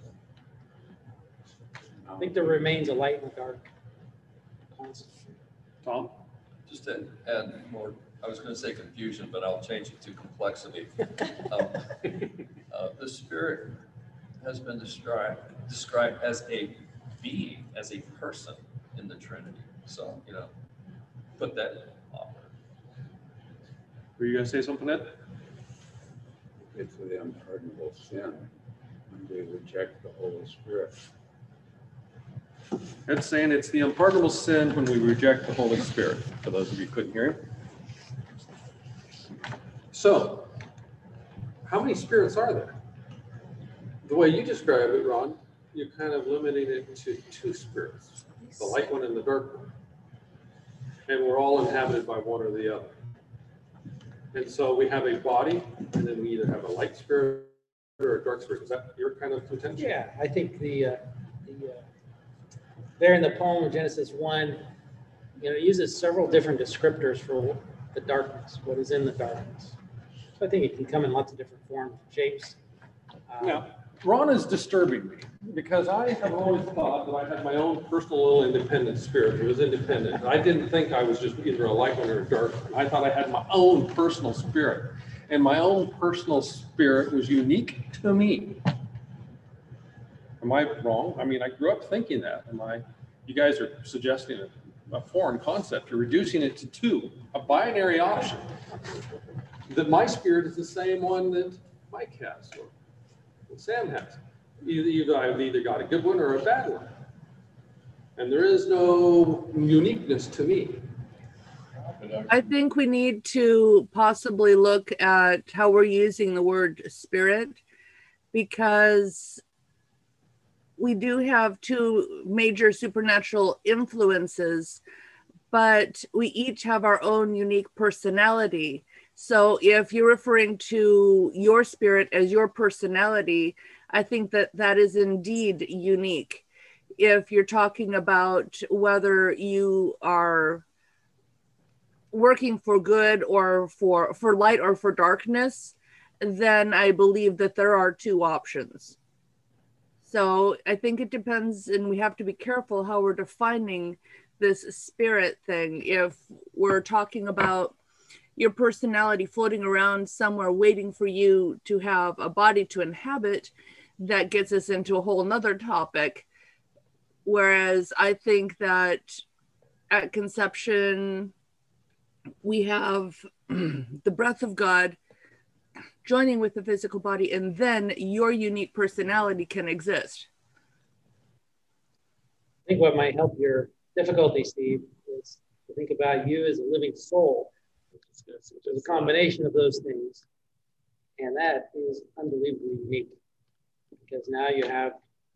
I think there remains a light in the dark constantly. Tom? Just to add more, I was going to say confusion, but I'll change it to complexity. Um, uh, the Spirit has been described described as a being, as a person in the Trinity. So, you know, put that on. Were you going to say something, Ed? It's the unpardonable sin when we reject the Holy Spirit. Ed's saying it's the unpardonable sin when we reject the Holy Spirit, for those of you who couldn't hear him. So, how many spirits are there? The way you describe it, Ron, you're kind of limiting it to two spirits, the light one and the dark one. And we're all inhabited by one or the other. And so we have a body, and then we either have a light spirit or a dark spirit. Is that your kind of contention? Yeah, I think the, uh, the uh, there in the poem of Genesis one, you know, it uses several different descriptors for the darkness, what is in the darkness. So I think it can come in lots of different forms, shapes. Um, Now, Ron is disturbing me because I have always thought that I had my own personal little independent spirit. It was independent. I didn't think I was just either a light one or a dark one. I thought I had my own personal spirit, and my own personal spirit was unique to me. Am I wrong? I mean, I grew up thinking that. Am I? You guys are suggesting a, a foreign concept. You're reducing it to two, a binary option. That my spirit is the same one that Mike has or that Sam has. Either, either I've either got a good one or a bad one. And there is no uniqueness to me. I think we need to possibly look at how we're using the word spirit, because we do have two major supernatural influences, but we each have our own unique personality. So if you're referring to your spirit as your personality, I think that that is indeed unique. If you're talking about whether you are working for good or for, for light or for darkness, then I believe that there are two options. So I think it depends, and we have to be careful how we're defining this spirit thing. If we're talking about your personality floating around somewhere waiting for you to have a body to inhabit, that gets us into a whole nother topic. Whereas I think that at conception, we have the breath of God joining with the physical body, and then your unique personality can exist. I think what might help your difficulty, Steve, is to think about you as a living soul, which is, which is a combination of those things. And that is unbelievably unique, because now you have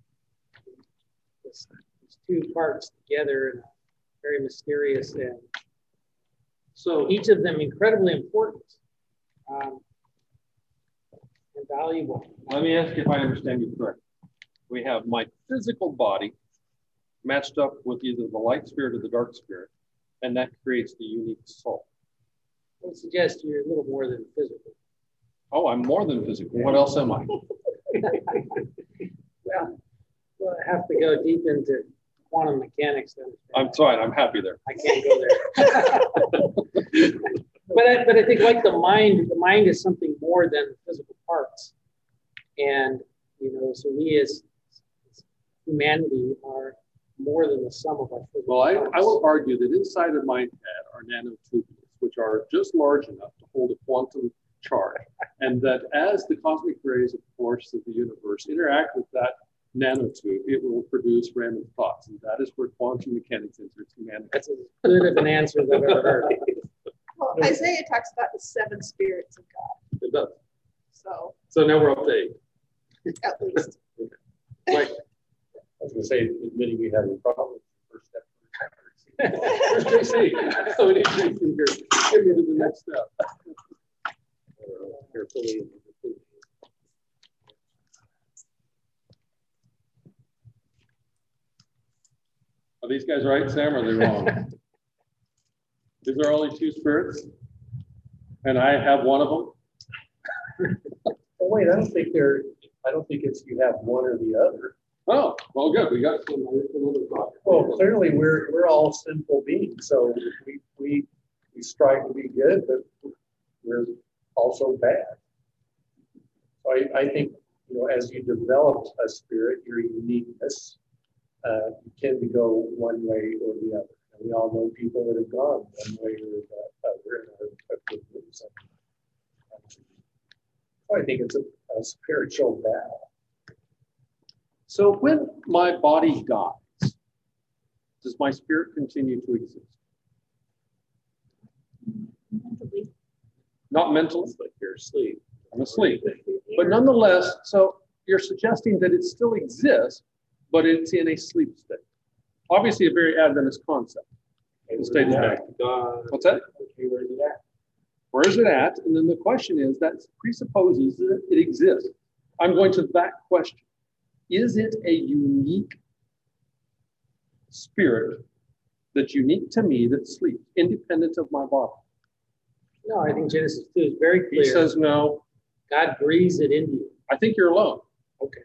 this, these two parts together in a very mysterious and so each of them incredibly important um, and valuable. Let me ask you if I understand you correctly. We have my physical body matched up with either the light spirit or the dark spirit, and that creates the unique soul. I would suggest you're a little more than physical. Oh, I'm more than physical. What else am I? well, well, I have to go deep into quantum mechanics. To I'm sorry, I'm happy there. I can't go there. but, I, but I think like the mind, the mind is something more than the physical parts. And, you know, so we as humanity are more than the sum of our physical Well, I, parts. I will argue that inside of my head are nanotubules, which are just large enough to hold a quantum charge. And that as the cosmic rays, of course, of the universe interact with that nanotube, it will produce random thoughts. And that is where quantum mechanics enters humanity. That's as good of an answer as I've ever heard. Well, Isaiah talks about the seven spirits of God. It does. So So now we're up to eight. at least. Like, I was going to say, admitting we had a problem. First step. where's J C? So we need J C here. Give me to the next step. Carefully. Are these guys right, Sam, or are they wrong? Is there only two spirits? And I have one of them? Oh, wait, I don't think there, I don't think it's you have one or the other. Oh, well, good. We got some another thought. Well, clearly we're we're all sinful beings, so we we we strive to be good, but we're also bad. So I, I think, you know, as you develop a spirit, your uniqueness, uh, you tend to go one way or the other. And we all know people that have gone one way or the other in our opinions. So I think it's a, a spiritual battle. So when my body dies, does my spirit continue to exist? Mentally. Not mentally. Like you're asleep. I'm asleep. But nonetheless, so you're suggesting that it still exists, but it's in a sleep state. Obviously a very Adventist concept. The state is back to God. What's that? Okay, where's it at? Where is it at? And then the question is, that presupposes that it exists. I'm going to that question. Is it a unique spirit that's unique to me that sleeps, independent of my body? No, I think Genesis two is very clear. He says no. God breathes it into you. I think you're alone. Okay.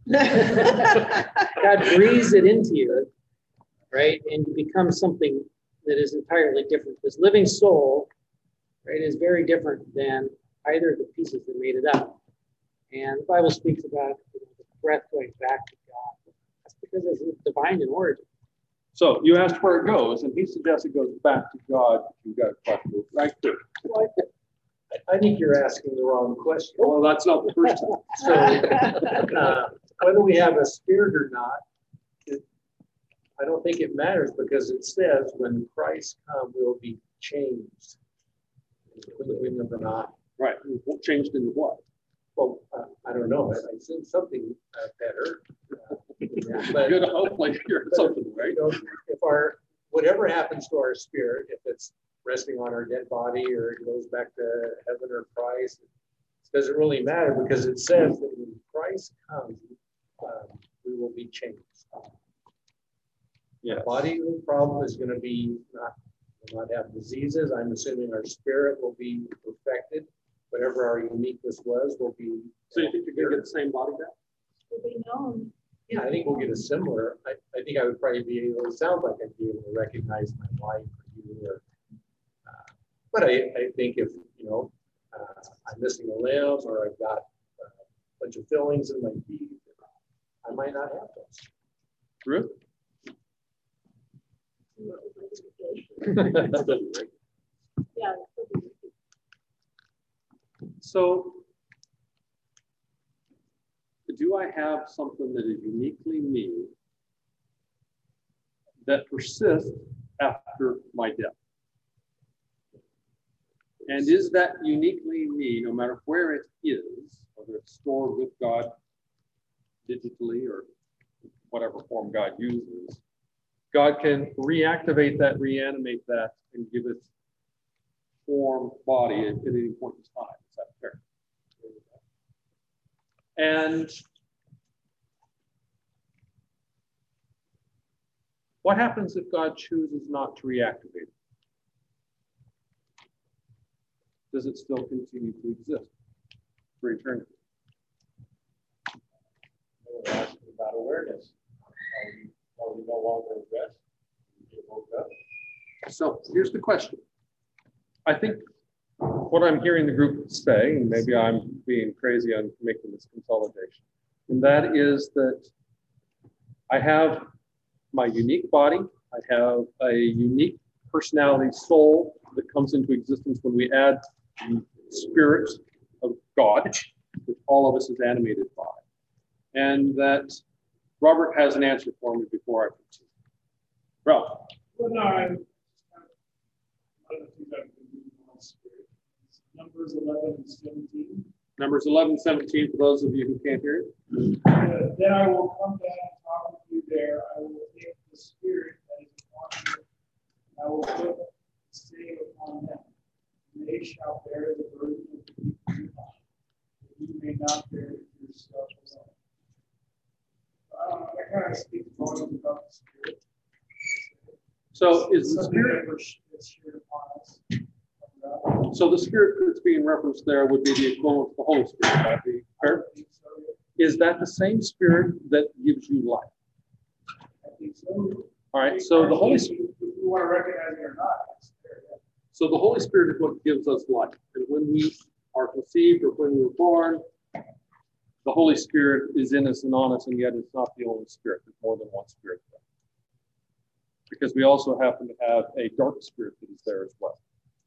God breathes it into you, right? And you become something that is entirely different. This living soul, right, is very different than either of the pieces that made it up. And the Bible speaks about, you know, the breath going back to God. That's because it's divine in origin. So you asked where it goes, and he suggests it goes back to God. You've got a question right there. Well, I, I think you're asking the wrong question. Well, that's not the first time. So uh, whether we have a spirit or not, it, I don't think it matters, because it says when Christ comes, we'll be changed in the twinkling of an eye. Right. Changed into what? Well, uh, I don't know. I, I said something uh, better. Uh, but, Good, hopefully you're but, something, right? You know, if our, whatever happens to our spirit, if it's resting on our dead body, or it goes back to heaven or Christ. It doesn't really matter, because it says that when Christ comes, um, we will be changed. Yeah. Body problem is going to be not, will not have diseases. I'm assuming our spirit will be perfected. Whatever our uniqueness was will be. So you think you're going to get the same body back? Will be known. Yeah, I think we'll get a similar. I, I think I would probably be able, it sounds like I'd be able to recognize my wife or you. Or, uh, but I, I think if, you know, uh, I'm missing a limb, or I've got uh, a bunch of fillings in my teeth, I might not have those. Ruth? Yeah. So, do I have something that is uniquely me that persists after my death? And is that uniquely me, no matter where it is, whether it's stored with God digitally or whatever form God uses, God can reactivate that, reanimate that, and give it form, body at, at any point in time. Is that fair? And what happens if God chooses not to reactivate it? Does it still continue to exist for eternity? We're asking about awareness. Are we, are we no longer at rest? We get woke up. So here's the question. I think what I'm hearing the group say, and maybe I'm being crazy on making this consolidation, and that is that I have my unique body, I have a unique personality, soul that comes into existence when we add the spirit of God, which all of us is animated by. And that Robert has an answer for me before I continue. Ralph. Well, no, I'm, one of the things I've been reading on spirit. Numbers eleven and seventeen. Numbers eleven, seventeen, for those of you who can't hear it. Uh, then I will come down and talk with you there. I will take the spirit that is upon you, and I will put the same upon them. And they shall bear the burden of the people you have, that you may not bear it yourself alone. I don't know, that kind of speaks volumes about the spirit. So is the Something spirit, that was- that's shared upon us. so the spirit that's being referenced there would be the equivalent of the Holy Spirit, would that be fair? Is that the same spirit that gives you life? I think so. All right, so the Holy Spirit. If you want to recognize it or not, it's there. Yeah. So the Holy Spirit is what gives us life. And when we are conceived or when we were born, the Holy Spirit is in us and on us, and yet it's not the only spirit. There's more than one spirit there. Because we also happen to have a dark spirit that is there as well.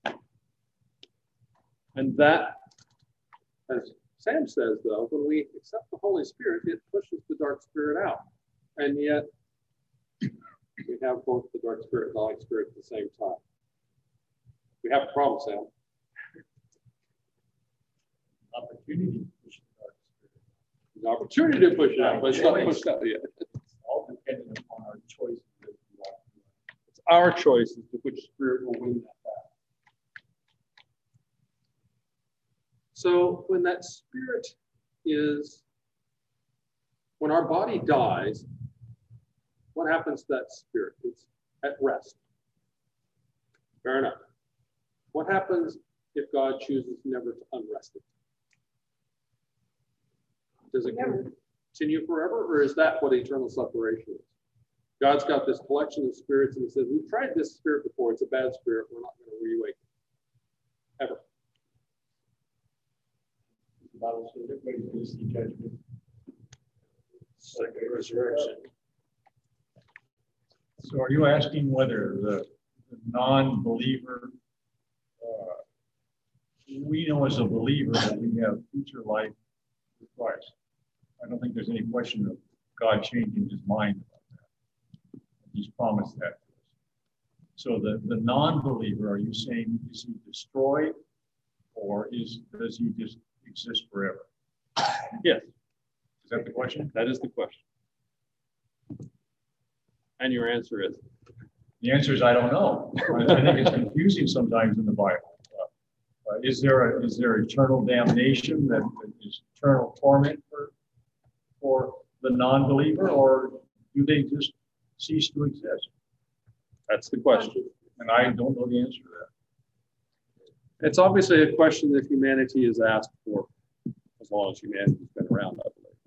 And that, as Sam says, though, when we accept the Holy Spirit, it pushes the dark spirit out. And yet, we have both the dark spirit and the light spirit at the same time. We have a problem, Sam. Opportunity to push the dark spirit. There's an opportunity to push it out, but it's not pushed out yet. It's all dependent upon our choices that we walk through. It's our choice as to which spirit will win that battle. So when that spirit is, when our body dies, what happens to that spirit? It's at rest. Fair enough. What happens if God chooses never to unrest it? Does it continue forever, or is that what eternal separation is? God's got this collection of spirits, and he says, we've tried this spirit before. It's a bad spirit. We're not going to reawaken it. Ever. The Bible says everybody's going to see judgment. Second resurrection. So are you asking whether the, the non-believer, uh, we know as a believer that we have future life with Christ? I don't think there's any question of God changing his mind about that. He's promised that to us. So the, the non-believer, are you saying, is he destroyed, or is does he just exist forever? Yes. Is that the question? That is the question. And your answer is? The answer is I don't know. I, I think it's confusing sometimes in the Bible. Uh, uh, is there a, is there eternal damnation that, that is eternal torment for for the non-believer, or do they just cease to exist? That's the question, and I don't know the answer to that. It's obviously a question that humanity has asked for as long as humanity's been around, I believe.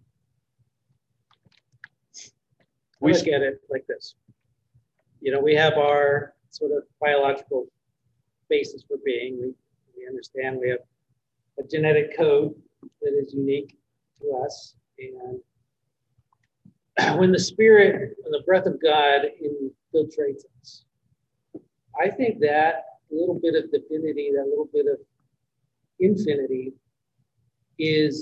We look at it like this. You know, we have our sort of biological basis for being. We, we understand we have a genetic code that is unique to us. And when the Spirit and the breath of God infiltrates us, I think that little bit of divinity, that little bit of infinity is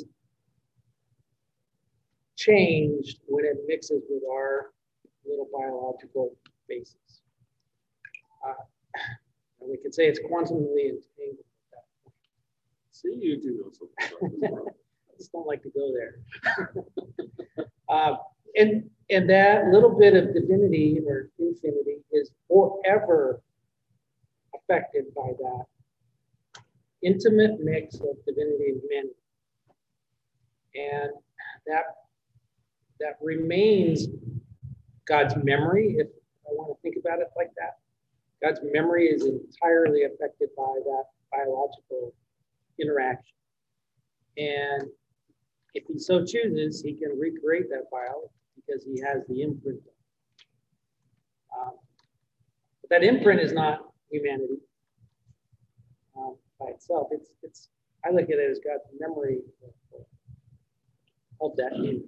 changed when it mixes with our little biological basis. Uh, and we could say it's quantumly entangled at that point. See, you do know something. I just don't like to go there. uh, and, and that little bit of divinity or infinity is forever affected by that intimate mix of divinity and humanity. And that, that remains God's memory, if I want to think about it like that. God's memory is entirely affected by that biological interaction. And if he so chooses, he can recreate that biology because he has the imprint. Um, but that imprint is not humanity um, by itself. It's, it's, I look at it as God's memory of, of that image.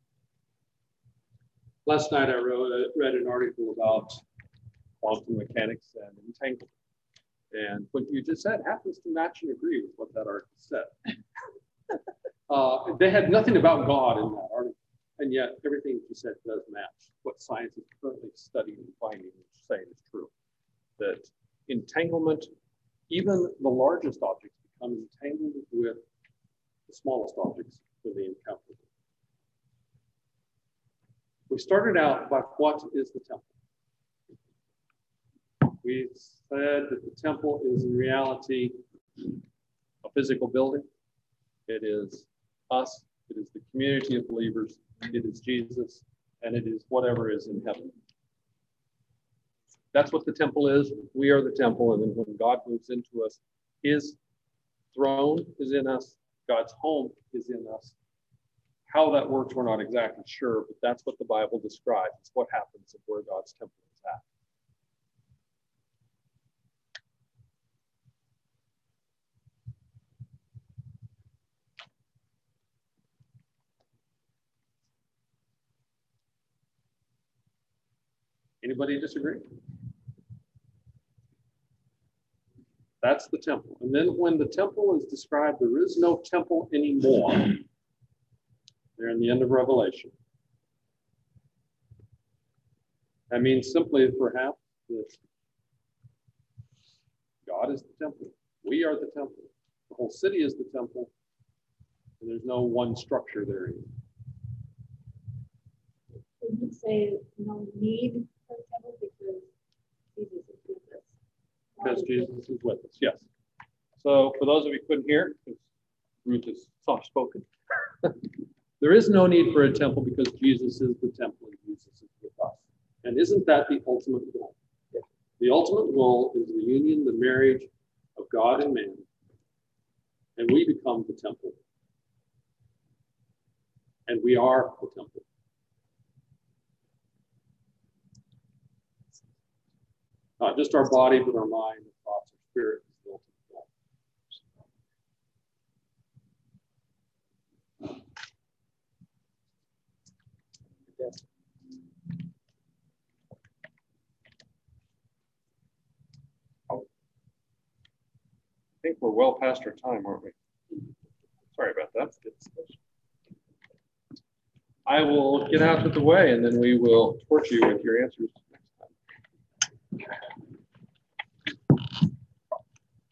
Last night I wrote, uh, read an article about quantum mechanics and entanglement. And what you just said happens to match and agree with what that article said. uh, they had nothing about God in that article, and yet everything you said does match what science is currently studying and finding and saying is true. That entanglement, even the largest objects become entangled with the smallest objects when they encounter them. We started out by what is the temple? We said that the temple is in reality a physical building. It is us, it is the community of believers, it is Jesus, and it is whatever is in heaven. That's what the temple is. We are the temple, and then when God moves into us, his throne is in us, God's home is in us. How that works, we're not exactly sure, but that's what the Bible describes. It's what happens and where God's temple is at. Anybody disagree? That's the temple. And then when the temple is described, there is no temple anymore. They're in the end of Revelation. That means simply, perhaps, that God is the temple. We are the temple. The whole city is the temple. And there's no one structure there anymore. Would you say no need for a temple because Jesus is with us? Because Jesus is with us, yes. So for those of you who couldn't hear, because Ruth is soft-spoken, there is no need for a temple because Jesus is the temple and Jesus is with us. And isn't that the ultimate goal? Yeah. The ultimate goal is the union, the marriage of God and man. And we become the temple. And we are the temple. Not just our body, but our mind, our thoughts, our spirit is the ultimate goal. Yes. I think we're well past our time, aren't we? Sorry about that. I will get out of the way and then we will torture you with your answers next time.